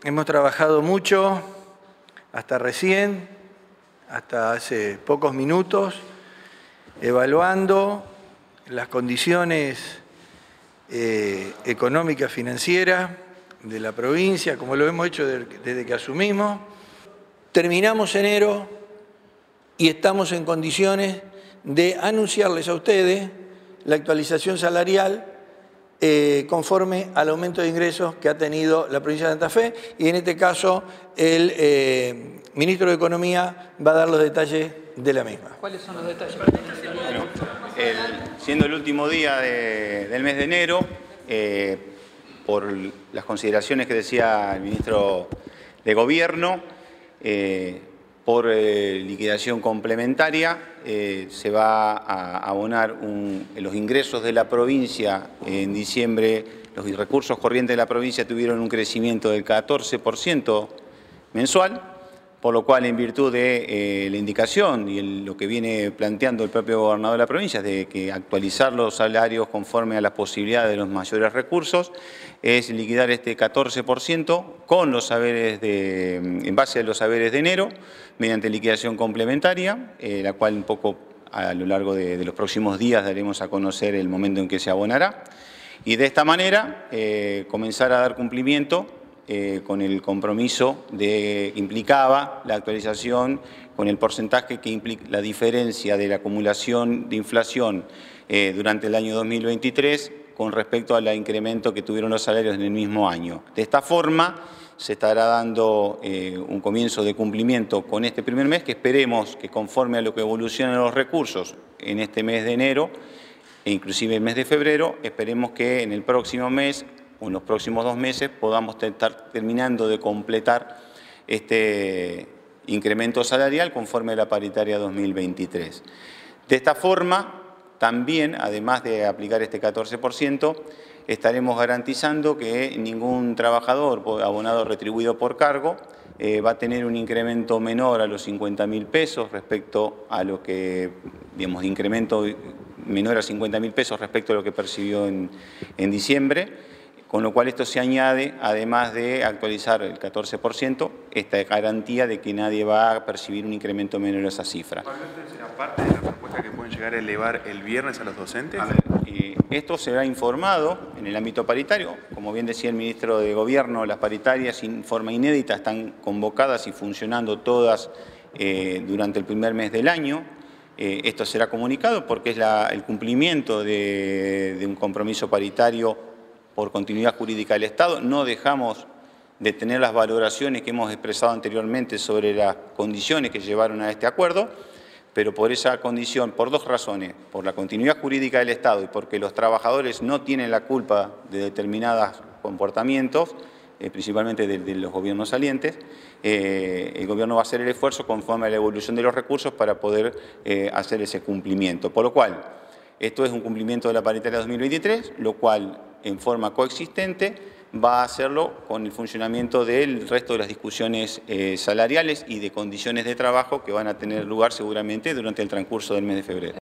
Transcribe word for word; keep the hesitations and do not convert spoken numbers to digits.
hemos trabajado mucho, hasta recién, hasta hace pocos minutos, evaluando las condiciones eh, económicas, financieras de la provincia, como lo hemos hecho desde que asumimos. Terminamos enero y estamos en condiciones de anunciarles a ustedes la actualización salarial eh, conforme al aumento de ingresos que ha tenido la provincia de Santa Fe, y en este caso el eh, ministro de Economía va a dar los detalles de la misma. ¿Cuáles son los detalles? Bueno, el, siendo el último día de, del mes de enero, eh, por las consideraciones que decía el ministro de Gobierno, eh, por eh, liquidación complementaria, eh, se va a abonar un, los ingresos de la provincia en diciembre. Los recursos corrientes de la provincia tuvieron un crecimiento del catorce por ciento mensual, por lo cual, en virtud de eh, la indicación y el, lo que viene planteando el propio gobernador de la provincia, de que actualizar los salarios conforme a las posibilidades de los mayores recursos, es liquidar este catorce por ciento con los saberes de, en base a los saberes de enero, mediante liquidación complementaria, eh, la cual un poco a lo largo de, de los próximos días daremos a conocer el momento en que se abonará. Y de esta manera eh, comenzar a dar cumplimiento Eh, con el compromiso de, que implicaba la actualización con el porcentaje que implica la diferencia de la acumulación de inflación eh, durante el año dos mil veintitrés con respecto al incremento que tuvieron los salarios en el mismo año. De esta forma se estará dando eh, un comienzo de cumplimiento con este primer mes, que esperemos que conforme a lo que evolucionan los recursos en este mes de enero e inclusive el mes de febrero, esperemos que en el próximo mes o en los próximos dos meses podamos estar terminando de completar este incremento salarial conforme a la paritaria dos mil veintitrés. De esta forma, también, además de aplicar este catorce por ciento, estaremos garantizando que ningún trabajador abonado retribuido por cargo eh, va a tener un incremento menor a los cincuenta mil pesos respecto a lo que, digamos, incremento menor a cincuenta mil pesos respecto a lo que percibió en, en diciembre. Con lo cual esto se añade, además de actualizar el catorce por ciento, esta garantía de que nadie va a percibir un incremento menor a esa cifra. ¿Igualmente será parte de la propuesta que pueden llegar a elevar el viernes a los docentes? A ver, eh, esto será informado en el ámbito paritario. Como bien decía el ministro de Gobierno, las paritarias en forma inédita están convocadas y funcionando todas eh, durante el primer mes del año. Eh, esto será comunicado porque es la, el cumplimiento de, de un compromiso paritario por continuidad jurídica del Estado. No dejamos de tener las valoraciones que hemos expresado anteriormente sobre las condiciones que llevaron a este acuerdo, pero por esa condición, por dos razones, por la continuidad jurídica del Estado y porque los trabajadores no tienen la culpa de determinados comportamientos, eh, principalmente de, de los gobiernos salientes, eh, el gobierno va a hacer el esfuerzo conforme a la evolución de los recursos para poder eh, hacer ese cumplimiento. Por lo cual, esto es un cumplimiento de la paritaria dos mil veintitrés, lo cual en forma coexistente va a hacerlo con el funcionamiento del resto de las discusiones eh, salariales y de condiciones de trabajo que van a tener lugar seguramente durante el transcurso del mes de febrero.